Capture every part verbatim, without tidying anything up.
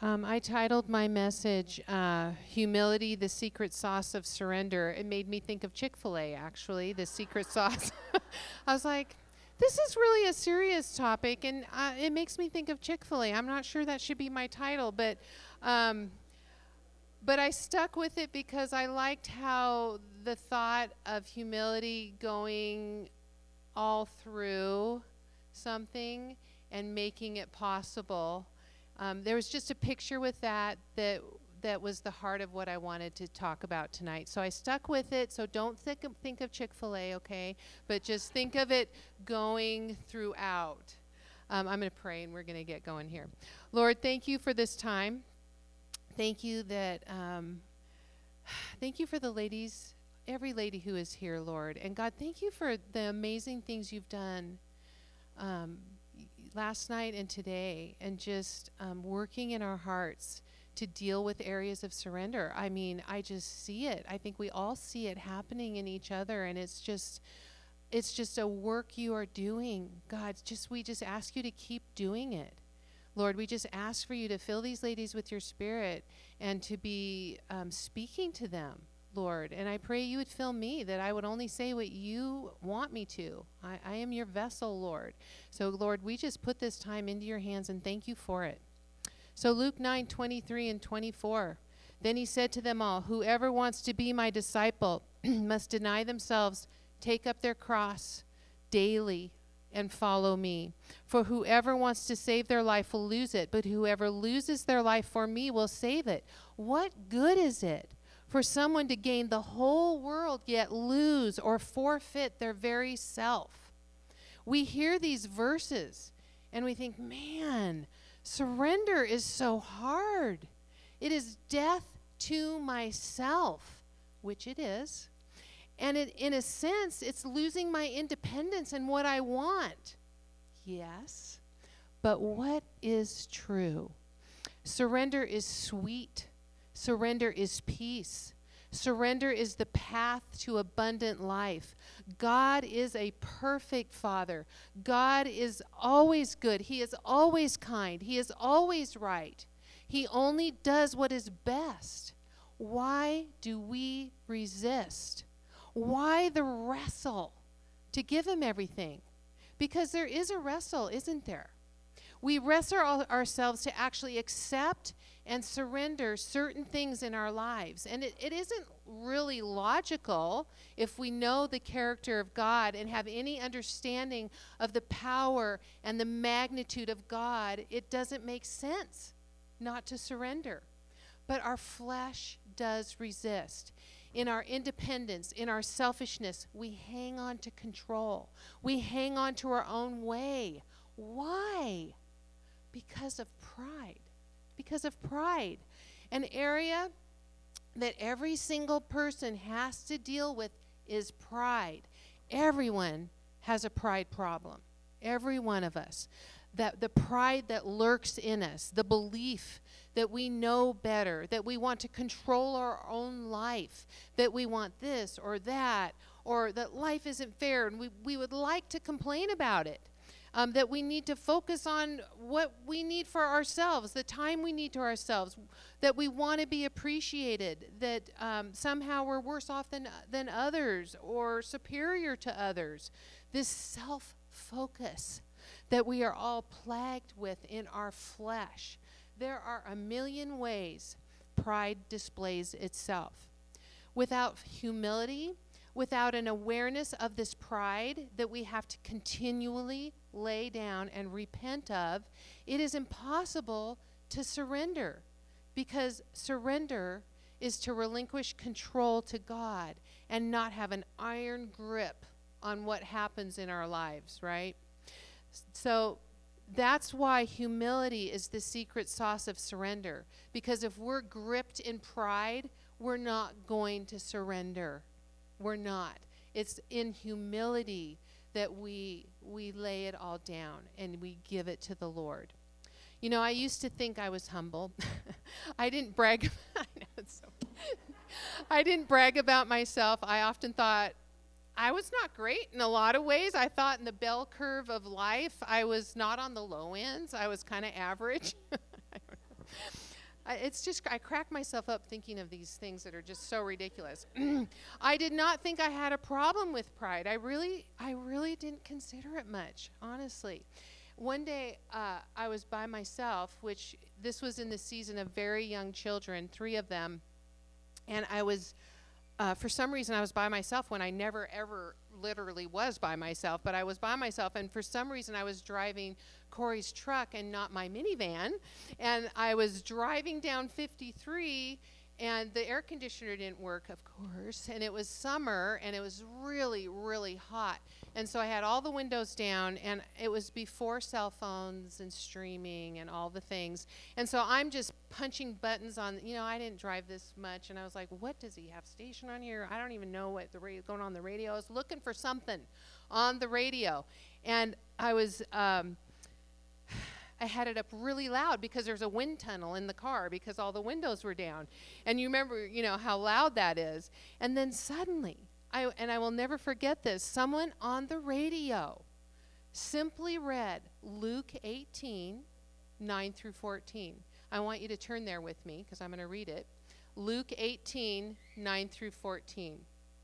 Um, I titled my message, uh, Humility, the Secret Sauce of Surrender. It made me think of Chick-fil-A, actually, the secret sauce. I was like, this is really a serious topic, and uh, it makes me think of Chick-fil-A. I'm not sure that should be my title, but um, but I stuck with it because I liked how the thought of humility going all through something and making it possible. Um, there was just a picture with that that that was the heart of what I wanted to talk about tonight. So I stuck with it. So don't think of, think of Chick-fil-A, okay? But just think of it going throughout. Um, I'm going to pray and we're going to get going here. Lord, thank you for this time. Thank you that, um, thank you for the ladies, every lady who is here, Lord. And God, thank you for the amazing things you've done um, last night and today, and just um, working in our hearts to deal with areas of surrender. I mean, I just see it. I think we all see it happening in each other, and it's just, it's just a work you are doing. God, just we just ask you to keep doing it. Lord, we just ask for you to fill these ladies with your spirit and to be um, speaking to them, Lord. And I pray you would fill me, that I would only say what you want me to. I, I am your vessel, Lord. So, Lord, we just put this time into your hands and thank you for it. So Luke nine, twenty-three and twenty-four. Then he said to them all, whoever wants to be my disciple must deny themselves, take up their cross daily, and follow me. For whoever wants to save their life will lose it, but whoever loses their life for me will save it. What good is it for someone to gain the whole world yet lose or forfeit their very self? We hear these verses and we think, man, surrender is so hard. It is death to myself, which it is. And it, in a sense, it's losing my independence and what I want. Yes, but what is true? Surrender is sweet. Surrender is peace. Surrender is the path to abundant life. God is a perfect Father. God is always good. He is always kind. He is always right. He only does what is best. Why do we resist? Why the wrestle to give him everything? Because there is a wrestle, isn't there? We wrestle ourselves to actually accept and surrender certain things in our lives. And it, it isn't really logical if we know the character of God and have any understanding of the power and the magnitude of God. It doesn't make sense not to surrender. But our flesh does resist. In our independence, in our selfishness, we hang on to control. We hang on to our own way. Why? Because of pride. Because of pride. An area that every single person has to deal with is pride. Everyone has a pride problem. Every one of us. That the pride that lurks in us, the belief that we know better, that we want to control our own life, that we want this or that, or that life isn't fair, and we, we would like to complain about it, um, that we need to focus on what we need for ourselves, the time we need to ourselves, that we want to be appreciated, that um, somehow we're worse off than, than others or superior to others. This self-focus that we are all plagued with in our flesh. There are a million ways pride displays itself. Without humility, without an awareness of this pride that we have to continually lay down and repent of, it is impossible to surrender, because surrender is to relinquish control to God and not have an iron grip on what happens in our lives, right? So that's why humility is the secret sauce of surrender. Because if we're gripped in pride, we're not going to surrender. We're not. It's in humility that we we lay it all down and we give it to the Lord. You know, I used to think I was humble. I didn't brag. I know it's so. I didn't brag about myself. I often thought, I was not great in a lot of ways. I thought in the bell curve of life, I was not on the low ends. I was kind of average. I, it's just, I crack myself up thinking of these things that are just so ridiculous. I did not think I had a problem with pride. I really, I really didn't consider it much, honestly. One day, uh, I was by myself, which this was in the season of very young children, three of them, and I was, uh, for some reason, I was by myself when I never, ever literally was by myself, but I was by myself, and for some reason, I was driving Corey's truck and not my minivan, and I was driving down fifty-three, and the air conditioner didn't work, of course, and it was summer, and it was really, really hot, and so I had all the windows down, and it was before cell phones and streaming and all the things, and so I'm just punching buttons on, you know, I didn't drive this much, and I was like, what does he have station on here? I don't even know what the radio going on the radio. I was looking for something on the radio, and I was, um, I had it up really loud because there's a wind tunnel in the car because all the windows were down. And you remember, you know, how loud that is. And then suddenly, I, and I will never forget this, someone on the radio simply read Luke eighteen, nine through fourteen. I want you to turn there with me because I'm going to read it. Luke eighteen, nine through fourteen.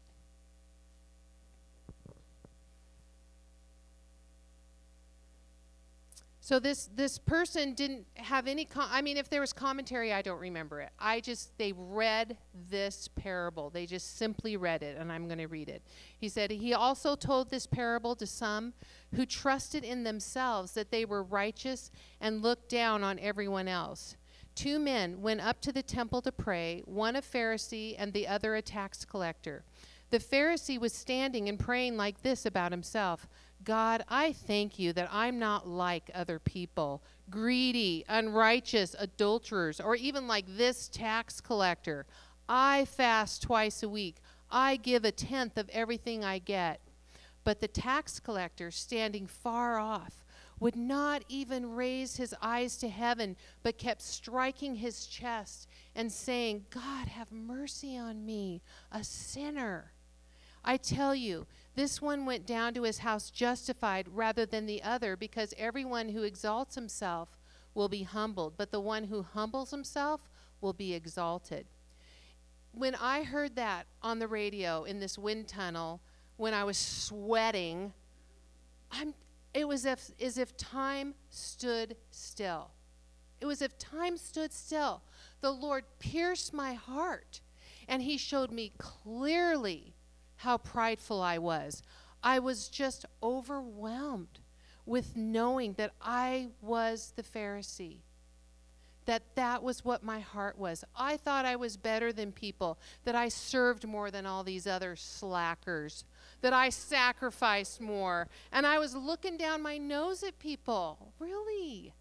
So this this person didn't have any, com- I mean, if there was commentary, I don't remember it. I just, they read this parable. They just simply read it, and I'm going to read it. He said, he also told this parable to some who trusted in themselves that they were righteous and looked down on everyone else. Two men went up to the temple to pray, one a Pharisee and the other a tax collector. The Pharisee was standing and praying like this about himself. God, I thank you that I'm not like other people, greedy, unrighteous, adulterers, or even like this tax collector. I fast twice a week. I give a tenth of everything I get. But the tax collector, standing far off, would not even raise his eyes to heaven, but kept striking his chest and saying, God, have mercy on me, a sinner. I tell you, this one went down to his house justified rather than the other, because everyone who exalts himself will be humbled, but the one who humbles himself will be exalted. When I heard that on the radio in this wind tunnel, when I was sweating, I'm, it was as, as if time stood still. It was as if time stood still. The Lord pierced my heart, and he showed me clearly how prideful I was. I was just overwhelmed with knowing that I was the Pharisee, that that was what my heart was. I thought I was better than people, that I served more than all these other slackers, that I sacrificed more, and I was looking down my nose at people. Really?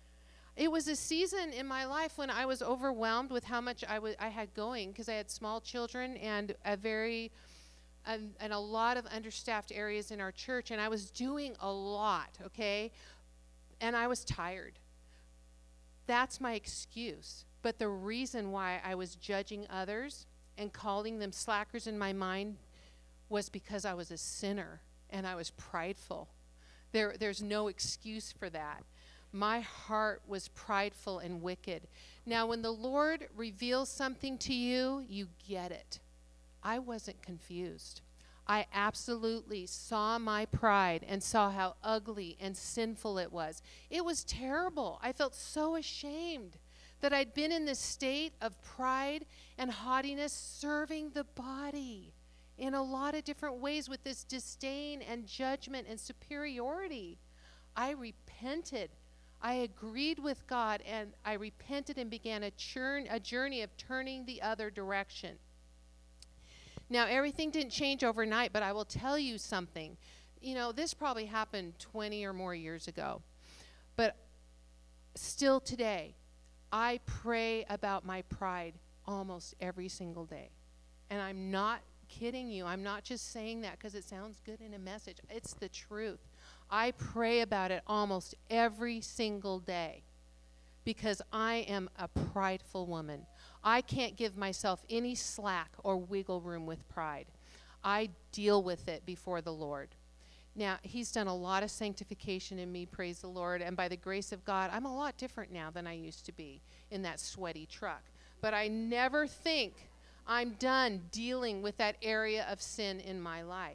It was a season in my life when I was overwhelmed with how much I, w- I had going, because I had small children and a very And, and a lot of understaffed areas in our church, and I was doing a lot, okay? And I was tired. That's my excuse. But the reason why I was judging others and calling them slackers in my mind was because I was a sinner and I was prideful. There, there's no excuse for that. My heart was prideful and wicked. Now, when the Lord reveals something to you, you get it. I wasn't confused. I absolutely saw my pride and saw how ugly and sinful it was. It was terrible. I felt so ashamed that I'd been in this state of pride and haughtiness, serving the body in a lot of different ways with this disdain and judgment and superiority. I repented. I agreed with God, and I repented and began a, churn, a journey of turning the other direction. Now, everything didn't change overnight, but I will tell you something. You know, this probably happened twenty or more years ago. But still today, I pray about my pride almost every single day. And I'm not kidding you. I'm not just saying that because it sounds good in a message. It's the truth. I pray about it almost every single day because I am a prideful woman. I can't give myself any slack or wiggle room with pride. I deal with it before the Lord. Now, he's done a lot of sanctification in me, praise the Lord, and by the grace of God, I'm a lot different now than I used to be in that sweaty truck. But I never think I'm done dealing with that area of sin in my life.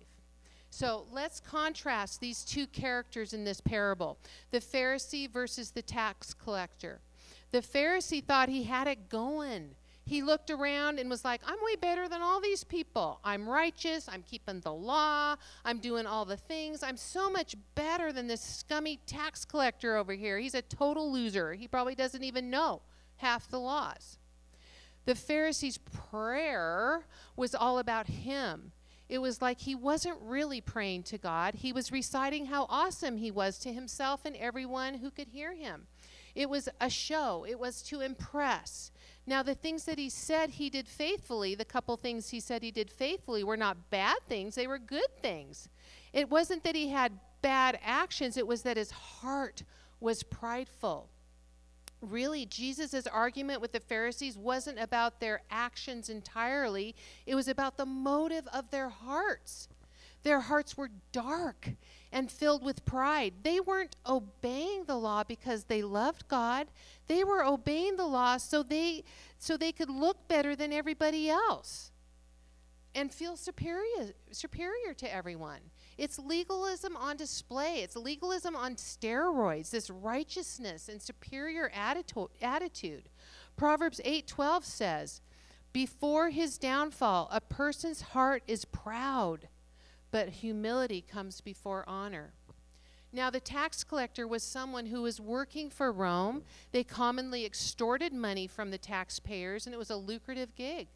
So let's contrast these two characters in this parable, the Pharisee versus the tax collector. The Pharisee thought he had it going. He looked around and was like, I'm way better than all these people. I'm righteous. I'm keeping the law. I'm doing all the things. I'm so much better than this scummy tax collector over here. He's a total loser. He probably doesn't even know half the laws. The Pharisee's prayer was all about him. It was like he wasn't really praying to God. He was reciting how awesome he was to himself and everyone who could hear him. It was a show. It was to impress. Now, the things that he said he did faithfully, the couple things he said he did faithfully were not bad things. They were good things. It wasn't that he had bad actions. It was that his heart was prideful. Really, Jesus' argument with the Pharisees wasn't about their actions entirely. It was about the motive of their hearts. Their hearts were dark and filled with pride. They weren't obeying the law because they loved God. They were obeying the law so they so they could look better than everybody else and feel superior superior to everyone. It's legalism on display. It's legalism on steroids, this righteousness and superior attito- attitude. Proverbs eight twelve says, before his downfall, a person's heart is proud, but humility comes before honor. Now, the tax collector was someone who was working for Rome. They commonly extorted money from the taxpayers, and it was a lucrative gig.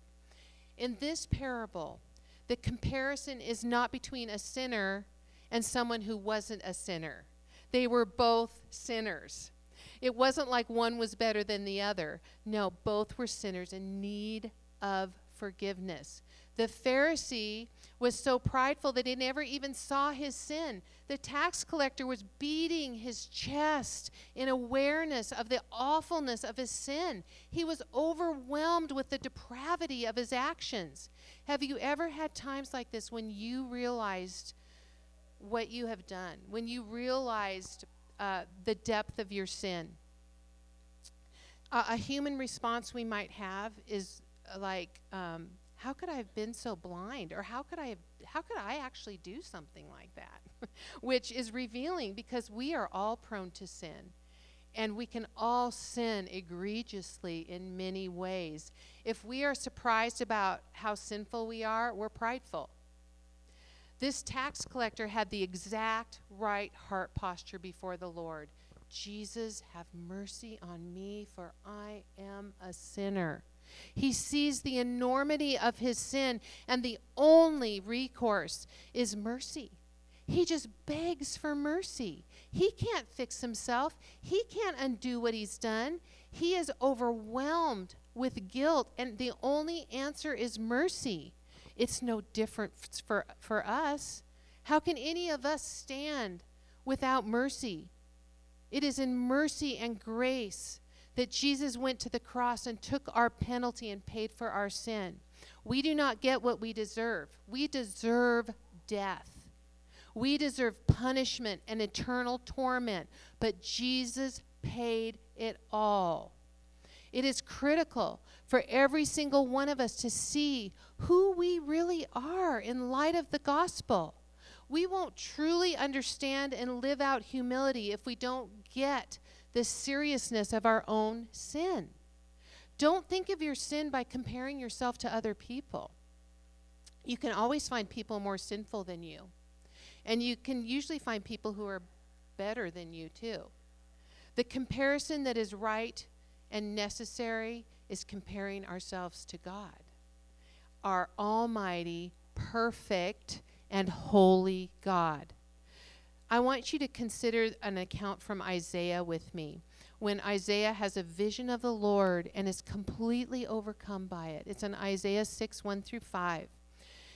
In this parable, the comparison is not between a sinner and someone who wasn't a sinner. They were both sinners. It wasn't like one was better than the other. No, both were sinners in need of forgiveness. The Pharisee was so prideful that he never even saw his sin. The tax collector was beating his chest in awareness of the awfulness of his sin. He was overwhelmed with the depravity of his actions. Have you ever had times like this when you realized what you have done, when you realized uh, the depth of your sin? Uh, a human response we might have is uh, like, um, how could I have been so blind? Or how could I have, how could I actually do something like that? Which is revealing because we are all prone to sin. And we can all sin egregiously in many ways. If we are surprised about how sinful we are, we're prideful. This tax collector had the exact right heart posture before the Lord. Jesus, have mercy on me, for I am a sinner. He sees the enormity of his sin, and the only recourse is mercy. He just begs for mercy. He can't fix himself. He can't undo what he's done. He is overwhelmed with guilt, and the only answer is mercy. It's no different for, for us. How can any of us stand without mercy? It is in mercy and grace that Jesus went to the cross and took our penalty and paid for our sin. We do not get what we deserve. We deserve death. We deserve punishment and eternal torment, but Jesus paid it all. It is critical for every single one of us to see who we really are in light of the gospel. We won't truly understand and live out humility if we don't get the seriousness of our own sin. Don't think of your sin by comparing yourself to other people. You can always find people more sinful than you. And you can usually find people who are better than you too. The comparison that is right and necessary is comparing ourselves to God, our almighty, perfect, and holy God. I want you to consider an account from Isaiah with me, when Isaiah has a vision of the Lord and is completely overcome by it. It's in Isaiah six, one through five.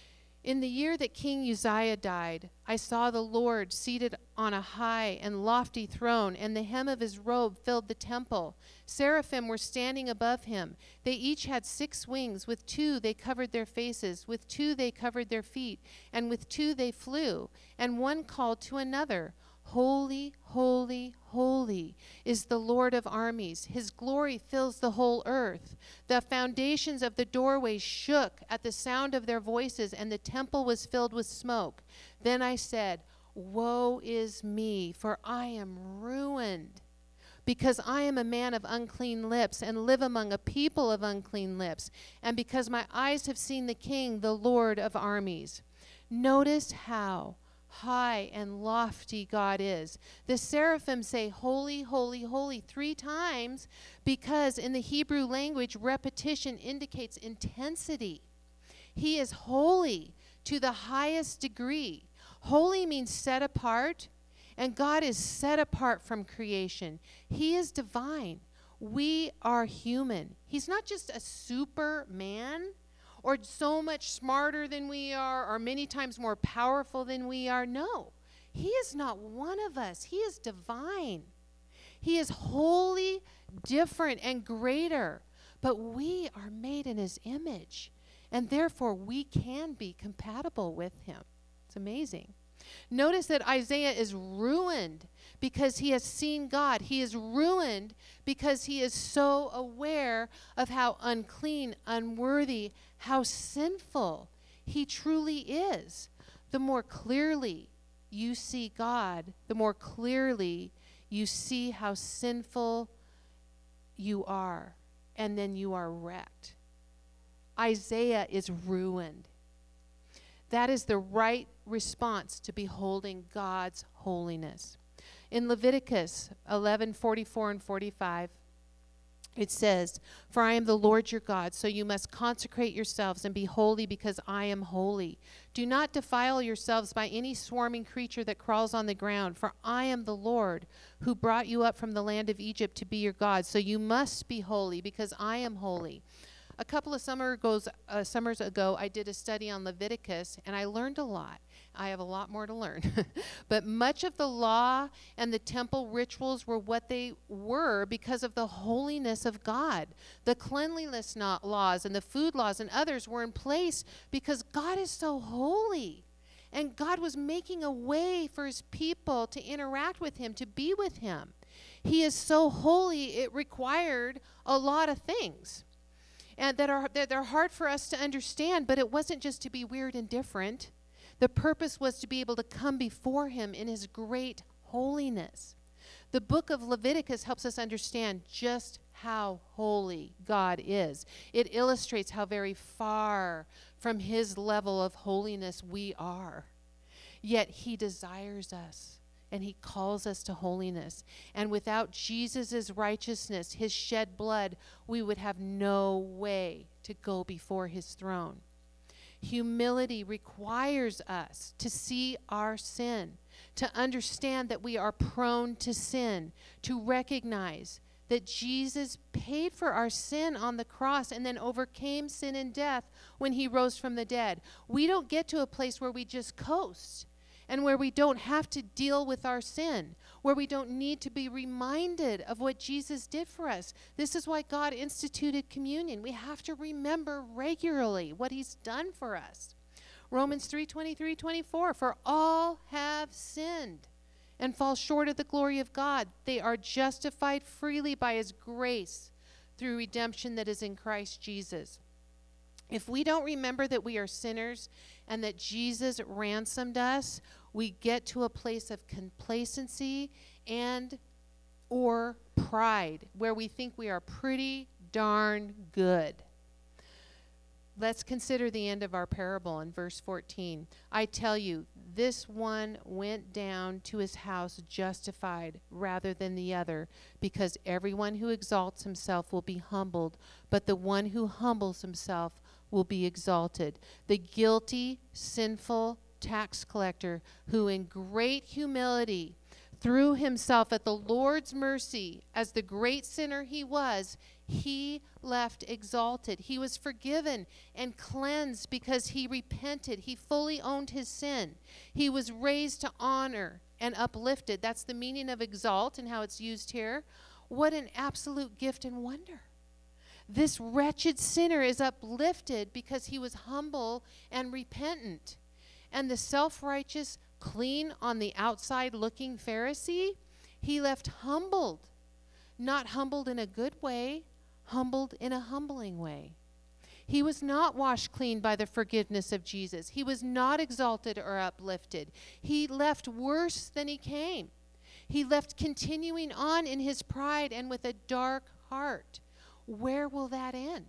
In the year that King Uzziah died, I saw the Lord seated on a high and lofty throne, and the hem of his robe filled the temple. Seraphim were standing above him. They each had six wings. With two they covered their faces, with two they covered their feet, and with two they flew. And one called to another, Holy, holy, holy is the Lord of armies. His glory fills the whole earth. The foundations of the doorways shook at the sound of their voices, and the temple was filled with smoke. Then I said, Woe is me, for I am ruined, because I am a man of unclean lips and live among a people of unclean lips, and because my eyes have seen the King, the Lord of armies. Notice how high and lofty God is. The seraphim say, Holy, holy, holy, three times, because in the Hebrew language, repetition indicates intensity. He is holy to the highest degree. Holy means set apart, and God is set apart from creation. He is divine. We are human. He's not just a superman, or so much smarter than we are, or many times more powerful than we are. No, he is not one of us. He is divine. He is wholly different and greater, but we are made in his image, and therefore we can be compatible with him. It's amazing. Notice that Isaiah is ruined because he has seen God. He is ruined because he is so aware of how unclean, unworthy, how sinful he truly is. The more clearly you see God, the more clearly you see how sinful you are, and then you are wrecked. Isaiah is ruined. That is the right response to beholding God's holiness. In Leviticus eleven, forty-four and forty-five, it says, For I am the Lord your God, so you must consecrate yourselves and be holy, because I am holy. Do not defile yourselves by any swarming creature that crawls on the ground, for I am the Lord who brought you up from the land of Egypt to be your God. So you must be holy, because I am holy. A couple of summer goes, uh, summers ago, I did a study on Leviticus, and I learned a lot. I have a lot more to learn. But much of the law and the temple rituals were what they were because of the holiness of God. The cleanliness not laws and the food laws and others were in place because God is so holy. And God was making a way for his people to interact with him, to be with him. He is so holy, it required a lot of things. And that are that they're hard for us to understand, but it wasn't just to be weird and different. The purpose was to be able to come before him in his great holiness. The book of Leviticus helps us understand just how holy God is. It illustrates how very far from his level of holiness we are. Yet he desires us, and he calls us to holiness. And without Jesus' righteousness, his shed blood, we would have no way to go before his throne. Humility requires us to see our sin, to understand that we are prone to sin, to recognize that Jesus paid for our sin on the cross and then overcame sin and death when he rose from the dead. We don't get to a place where we just coast, and where we don't have to deal with our sin, where we don't need to be reminded of what Jesus did for us. This is why God instituted communion. We have to remember regularly what he's done for us. Romans three, twenty-three, twenty-four, for all have sinned and fall short of the glory of God. They are justified freely by his grace through redemption that is in Christ Jesus. If we don't remember that we are sinners and that Jesus ransomed us, we get to a place of complacency and or pride where we think we are pretty darn good. Let's consider the end of our parable in verse fourteen. I tell you, this one went down to his house justified rather than the other, because everyone who exalts himself will be humbled, but the one who humbles himself will be exalted. The guilty, sinful tax collector who in great humility threw himself at the Lord's mercy. As the great sinner he was, he left exalted. He was forgiven and cleansed because he repented. He fully owned his sin. He was raised to honor and uplifted. That's the meaning of exalt and how it's used here. What an absolute gift and wonder. This wretched sinner is uplifted because he was humble and repentant. And the self-righteous, clean on the outside looking Pharisee, he left humbled. Not humbled in a good way, humbled in a humbling way. He was not washed clean by the forgiveness of Jesus. He was not exalted or uplifted. He left worse than he came. He left continuing on in his pride and with a dark heart. Where will that end?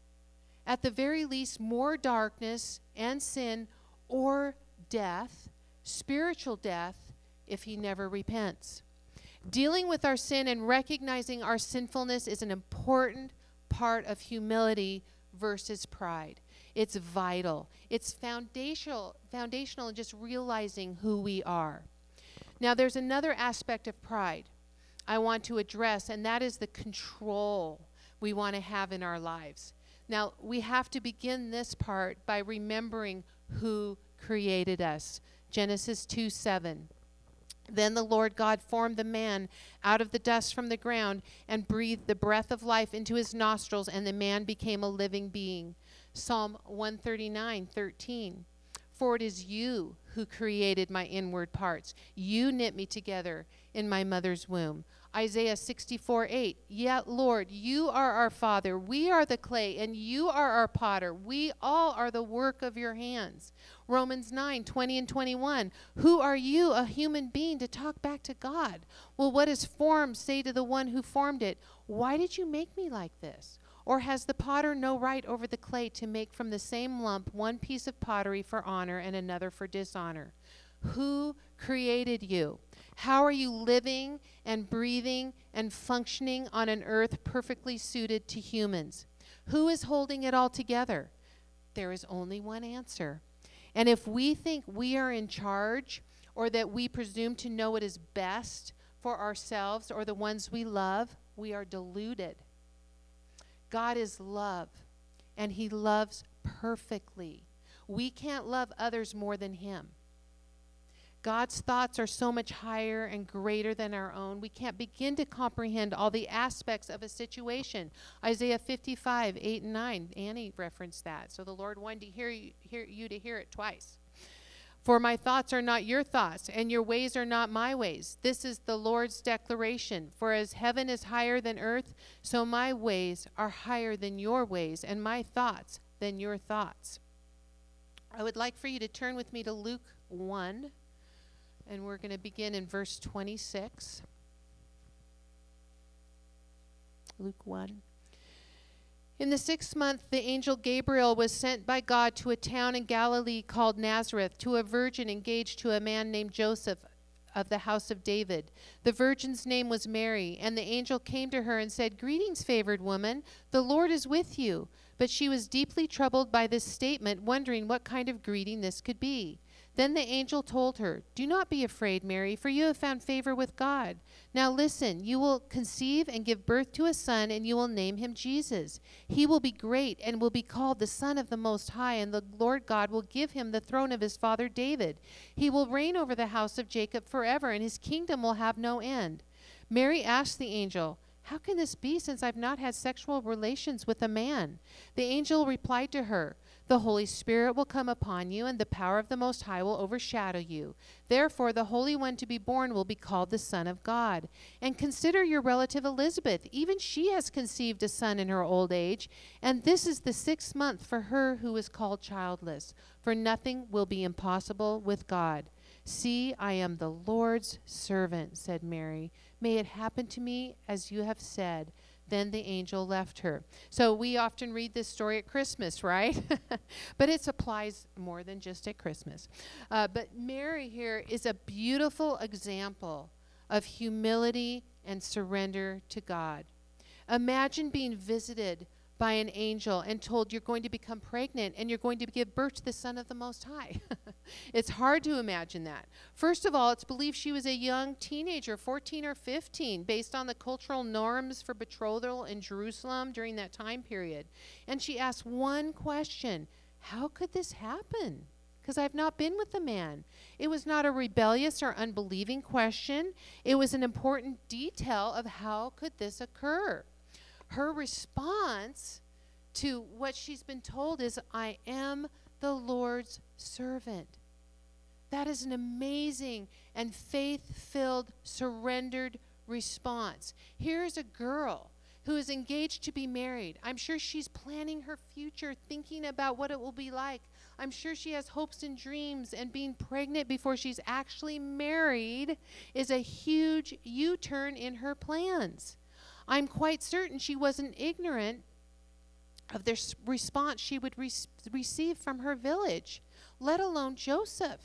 At the very least, more darkness and sin or death, spiritual death, if he never repents. Dealing with our sin and recognizing our sinfulness is an important part of humility versus pride. It's vital. It's foundational, foundational in just realizing who we are. Now, there's another aspect of pride I want to address, and that is the control we want to have in our lives. Now, we have to begin this part by remembering who created us. Genesis two seven. Then the Lord God formed the man out of the dust from the ground and breathed the breath of life into his nostrils, and the man became a living being. Psalm one thirty-nine thirteen. For it is you who created my inward parts. You knit me together in my mother's womb. Isaiah sixty-four eight. Yet, Lord, you are our Father. We are the clay, and you are our potter. We all are the work of your hands. Romans nine twenty and twenty-one. Who are you, a human being, to talk back to God? Will what is formed say to the one who formed it, why did you make me like this? Or has the potter no right over the clay to make from the same lump one piece of pottery for honor and another for dishonor? Who created you? How are you living and breathing and functioning on an earth perfectly suited to humans? Who is holding it all together? There is only one answer. And if we think we are in charge, or that we presume to know what is best for ourselves or the ones we love, we are deluded. God is love, and he loves perfectly. We can't love others more than him. God's thoughts are so much higher and greater than our own. We can't begin to comprehend all the aspects of a situation. Isaiah fifty-five eight and nine. Annie referenced that. So the Lord wanted to hear you, hear you to hear it twice. For my thoughts are not your thoughts, and your ways are not my ways. This is the Lord's declaration. For as heaven is higher than earth, so my ways are higher than your ways, and my thoughts than your thoughts. I would like for you to turn with me to Luke one, and we're going to begin in verse twenty-six. Luke one. In the sixth month, the angel Gabriel was sent by God to a town in Galilee called Nazareth, to a virgin engaged to a man named Joseph of the house of David. The virgin's name was Mary, and the angel came to her and said, Greetings, favored woman, the Lord is with you. But she was deeply troubled by this statement, wondering what kind of greeting this could be. Then the angel told her, Do not be afraid, Mary, for you have found favor with God. Now listen, you will conceive and give birth to a son, and you will name him Jesus. He will be great and will be called the Son of the Most High, and the Lord God will give him the throne of his father David. He will reign over the house of Jacob forever, and his kingdom will have no end. Mary asked the angel, How can this be, since I've not had sexual relations with a man? The angel replied to her, The Holy Spirit will come upon you, and the power of the Most High will overshadow you. Therefore, the Holy One to be born will be called the Son of God. And consider your relative Elizabeth. Even she has conceived a son in her old age, and this is the sixth month for her who is called childless. For nothing will be impossible with God. See, I am the Lord's servant, said Mary. May it happen to me as you have said. Then the angel left her. So we often read this story at Christmas, right? But it applies more than just at Christmas. Uh, but Mary here is a beautiful example of humility and surrender to God. Imagine being visited by an angel and told, you're going to become pregnant and you're going to give birth to the Son of the Most High. It's hard to imagine that. First of all, it's believed she was a young teenager, fourteen or fifteen, based on the cultural norms for betrothal in Jerusalem during that time period. And she asked one question: how could this happen? Because I've not been with the man. It was not a rebellious or unbelieving question. It was an important detail of how could this occur. Her response to what she's been told is, I am the Lord's servant. That is an amazing and faith-filled, surrendered response. Here's a girl who is engaged to be married. I'm sure she's planning her future, thinking about what it will be like. I'm sure she has hopes and dreams, and being pregnant before she's actually married is a huge U-turn in her plans. I'm quite certain she wasn't ignorant of the response she would re- receive from her village, let alone Joseph.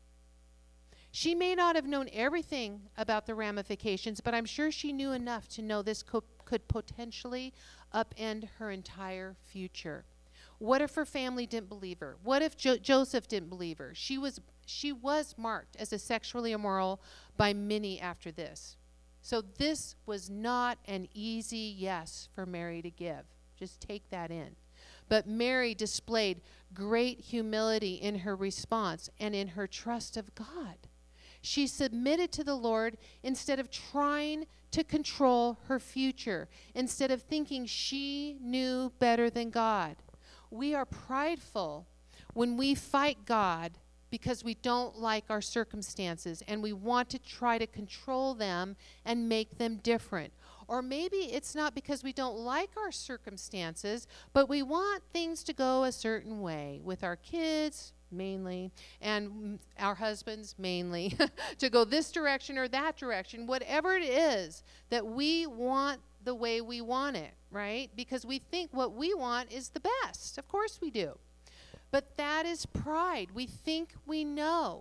She may not have known everything about the ramifications, but I'm sure she knew enough to know this co- could potentially upend her entire future. What if her family didn't believe her? What if jo- Joseph didn't believe her? She was, she was marked as a sexually immoral by many after this. So this was not an easy yes for Mary to give. Just take that in. But Mary displayed great humility in her response and in her trust of God. She submitted to the Lord instead of trying to control her future, instead of thinking she knew better than God. We are prideful when we fight God because we don't like our circumstances and we want to try to control them and make them different. Or maybe it's not because we don't like our circumstances, but we want things to go a certain way with our kids, mainly, and our husbands, mainly, to go this direction or that direction, whatever it is that we want the way we want it, right? Because we think what we want is the best. Of course we do. But that is pride. We think we know.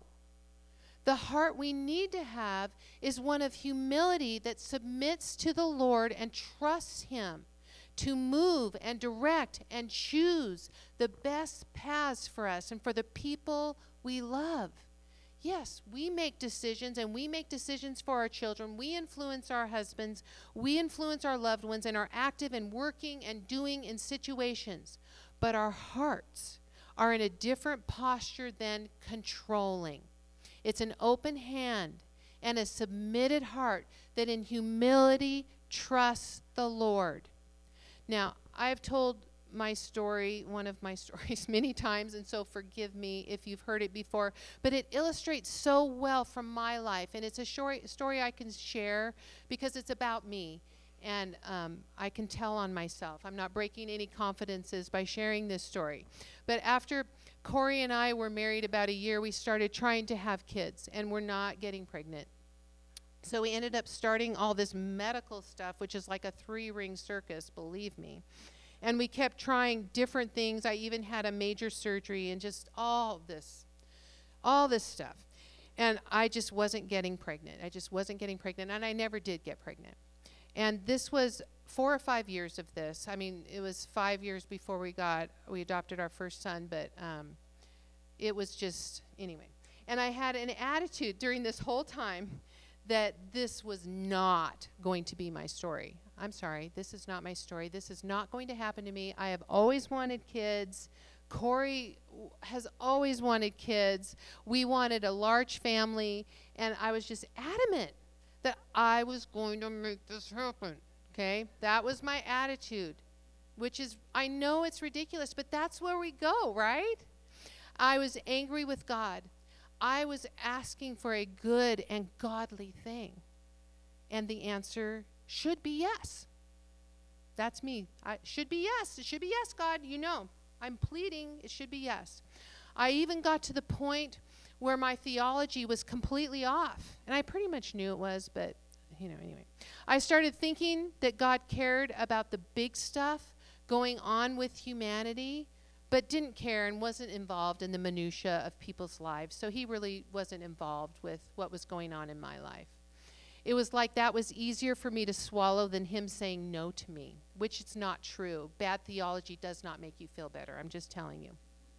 The heart we need to have is one of humility that submits to the Lord and trusts Him to move and direct and choose the best paths for us and for the people we love. Yes, we make decisions, and we make decisions for our children. We influence our husbands. We influence our loved ones and are active in working and doing in situations. But our hearts are in a different posture than controlling. It's an open hand and a submitted heart that in humility trusts the Lord. Now, I've told my story, one of my stories, many times, and so forgive me if you've heard it before, but it illustrates so well from my life, and it's a story, story I can share because it's about me, and um, I can tell on myself. I'm not breaking any confidences by sharing this story. But after Corey and I were married about a year, we started trying to have kids, and we're not getting pregnant. So we ended up starting all this medical stuff, which is like a three-ring circus, believe me. And we kept trying different things. I even had a major surgery and just all this, all this stuff. And I just wasn't getting pregnant. I just wasn't getting pregnant, and I never did get pregnant. And this was four or five years of this. I mean, it was five years before we got, we adopted our first son, but um, it was just, anyway. And I had an attitude during this whole time that this was not going to be my story. I'm sorry, this is not my story. This is not going to happen to me. I have always wanted kids. Corey has always wanted kids. We wanted a large family, and I was just adamant that I was going to make this happen, okay? That was my attitude, which is, I know it's ridiculous, but that's where we go, right? I was angry with God. I was asking for a good and godly thing, and the answer should be yes. That's me. I should be yes. It should be yes, God. You know, I'm pleading. It should be yes. I even got to the point where my theology was completely off, and I pretty much knew it was, but you know, anyway. I started thinking that God cared about the big stuff going on with humanity, but didn't care and wasn't involved in the minutia of people's lives. So he really wasn't involved with what was going on in my life. it was like that was easier for me to swallow than him saying no to me, which is not true. Bad theology does not make you feel better. I'm just telling you.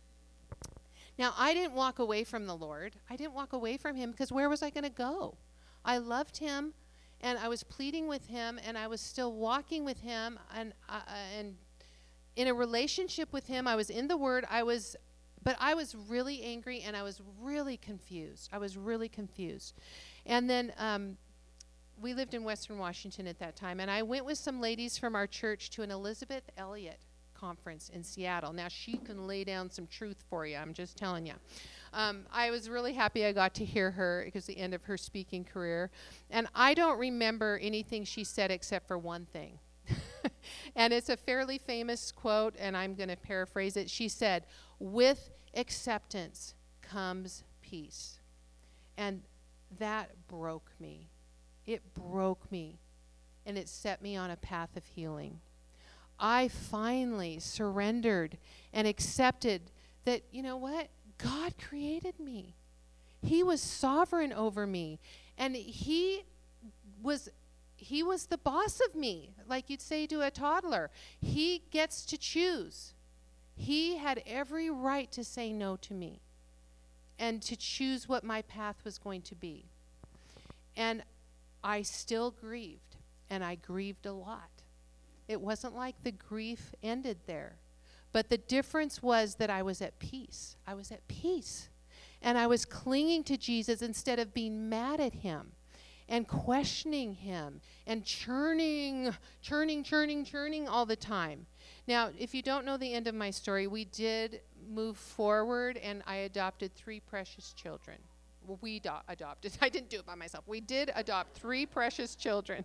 Now, I didn't walk away from the Lord. I didn't walk away from him because where was I going to go? I loved him, and I was pleading with him, and I was still walking with him, and uh, and in a relationship with him. I was in the Word. I was, but I was really angry, and I was really confused. I was really confused. And then um, we lived in Western Washington at that time, and I went with some ladies from our church to an Elizabeth Elliot conference in Seattle. Now, she can lay down some truth for you. I'm just telling you. Um, I was really happy I got to hear her. It was the end of her speaking career. And I don't remember anything she said except for one thing. And it's a fairly famous quote, and I'm going to paraphrase it. She said, "With acceptance comes peace." And that broke me. It broke me, and it set me on a path of healing. I finally surrendered and accepted that, you know what? God created me. He was sovereign over me, and he was he was the boss of me, like you'd say to a toddler. He gets to choose. He had every right to say no to me and to choose what my path was going to be. And I still grieved, and I grieved a lot. It wasn't like the grief ended there. But the difference was that I was at peace. I was at peace. And I was clinging to Jesus instead of being mad at him and questioning him and churning, churning, churning, churning all the time. Now, if you don't know the end of my story, we did move forward, and I adopted three precious children. Well, we do- adopted. I didn't do it by myself. We did adopt three precious children.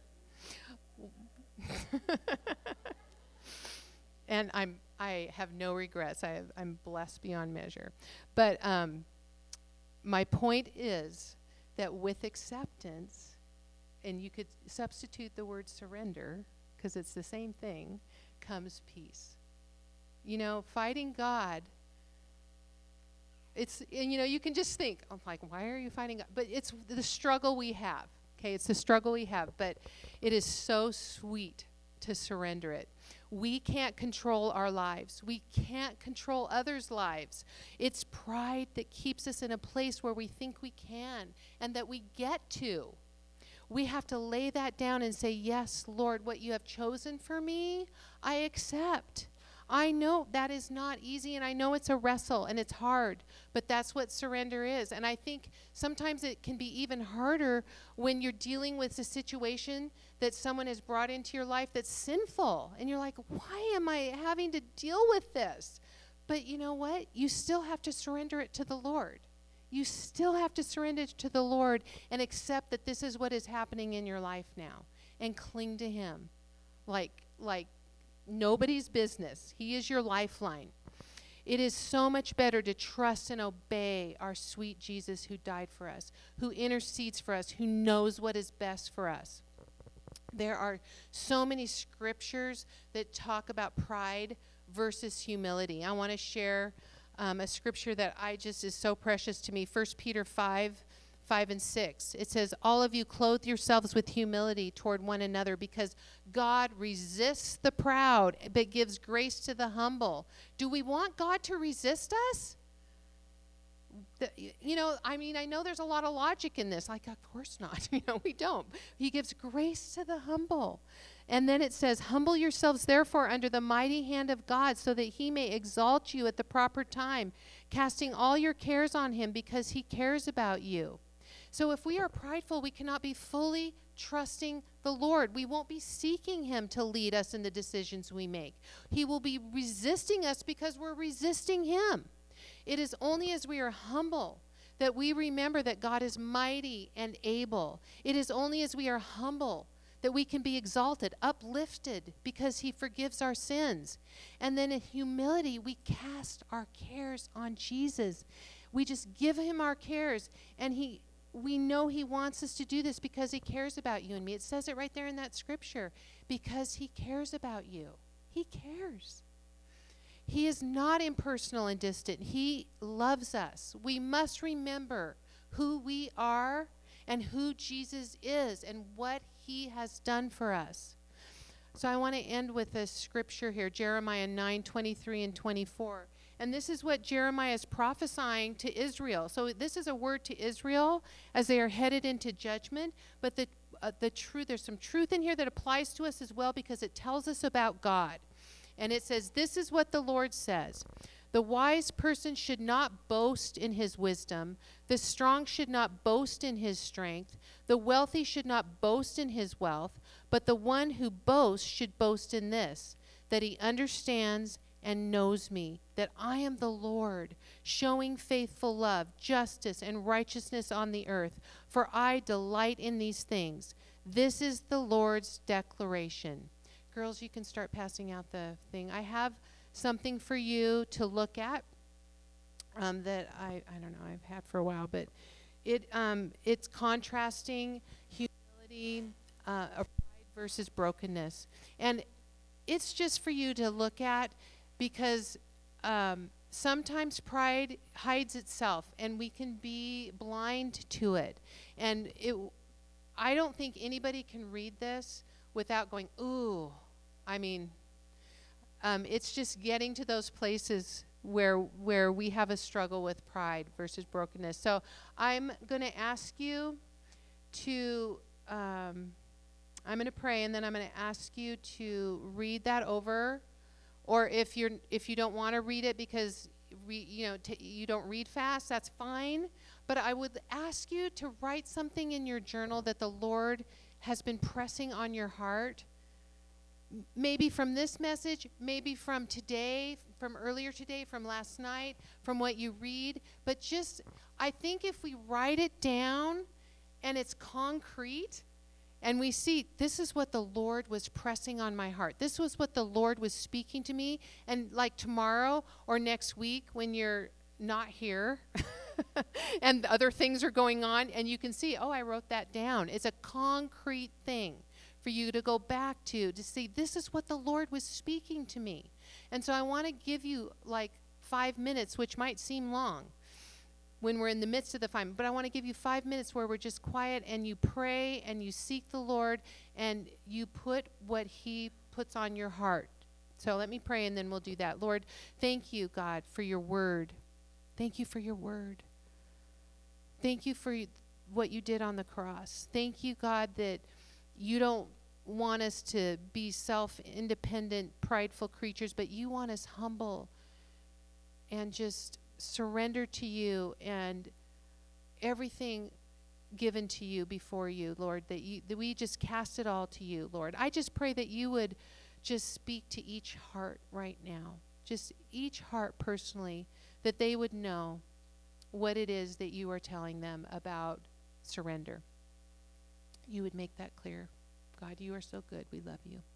And I'm I have no regrets. I have, I'm blessed beyond measure. But um, my point is that with acceptance, and you could substitute the word surrender, because it's the same thing, comes peace. You know, fighting God, it's, and you know, you can just think, I'm like, why are you fighting God? But it's the struggle we have, okay? It's the struggle we have, but it is so sweet to surrender it. We can't control our lives. We can't control others' lives. It's pride that keeps us in a place where we think we can and that we get to. We have to lay that down and say, yes, Lord, what you have chosen for me, I accept. I know that is not easy, and I know it's a wrestle, and it's hard, but that's what surrender is. And I think sometimes it can be even harder when you're dealing with a situation that someone has brought into your life that's sinful, and you're like, why am I having to deal with this? But you know what? You still have to surrender it to the Lord. You still have to surrender it to the Lord and accept that this is what is happening in your life now, and cling to him like like nobody's business. He is your lifeline. It is so much better to trust and obey our sweet Jesus who died for us, who intercedes for us, who knows what is best for us. There are so many scriptures that talk about pride versus humility. I want to share um, a scripture that I just is so precious to me. First Peter five, five and six. It says, all of you clothe yourselves with humility toward one another, because God resists the proud but gives grace to the humble. Do we want God to resist us? The, you know, I mean, I know there's a lot of logic in this. Like, of course not. You know, we don't. He gives grace to the humble. And then it says, humble yourselves, therefore, under the mighty hand of God, so that he may exalt you at the proper time, casting all your cares on him, because he cares about you. So if we are prideful, we cannot be fully trusting the Lord. We won't be seeking him to lead us in the decisions we make. He will be resisting us because we're resisting him. It is only as we are humble that we remember that God is mighty and able. It is only as we are humble that we can be exalted, uplifted, because he forgives our sins. And then in humility, we cast our cares on Jesus. We just give him our cares, and he we know he wants us to do this because he cares about you and me. It says it right there in that scripture, because he cares about you. He cares. He is not impersonal and distant. He loves us. We must remember who we are and who Jesus is and what he has done for us. So I want to end with a scripture here, Jeremiah nine, twenty-three and twenty-four. And this is what Jeremiah is prophesying to Israel. So this is a word to Israel as they are headed into judgment. But the uh, the truth, there's some truth in here that applies to us as well, because it tells us about God. And it says, this is what the Lord says. The wise person should not boast in his wisdom. The strong should not boast in his strength. The wealthy should not boast in his wealth. But the one who boasts should boast in this, that he understands and knows me, that I am the Lord, showing faithful love, justice, and righteousness on the earth. For I delight in these things. This is the Lord's declaration. Girls, you can start passing out the thing. I have something for you to look at um, that I, I don't know, I've had for a while, but it um, it's contrasting humility, uh, pride versus brokenness. And it's just for you to look at, because um, sometimes pride hides itself and we can be blind to it. And it, I don't think anybody can read this without going, ooh. I mean, um, it's just getting to those places where where we have a struggle with pride versus brokenness. So I'm going to ask you to, um, I'm going to pray, and then I'm going to ask you to read that over. Or if you're if you don't want to read it because re, you know t- you don't read fast, that's fine. But I would ask you to write something in your journal that the Lord has been pressing on your heart. M- maybe from this message, maybe from today, from earlier today, from last night, from what you read. But just, I think if we write it down and it's concrete, and we see, this is what the Lord was pressing on my heart. This was what the Lord was speaking to me. And like tomorrow or next week when you're not here and other things are going on, and you can see, oh, I wrote that down. It's a concrete thing for you to go back to, to see, this is what the Lord was speaking to me. And so I want to give you like five minutes, which might seem long when we're in the midst of the fight. But I want to give you five minutes where we're just quiet and you pray and you seek the Lord and you put what he puts on your heart. So let me pray and then we'll do that. Lord, thank you, God, for your word. Thank you for your word. Thank you for what you did on the cross. Thank you, God, that you don't want us to be self-independent, prideful creatures, but you want us humble and just surrender to you and everything given to you before you, Lord, that you that we just cast it all to you, Lord. I just pray that you would just speak to each heart right now, just each heart personally, that they would know what it is that you are telling them about surrender. You would make that clear. God, you are so good. We love you.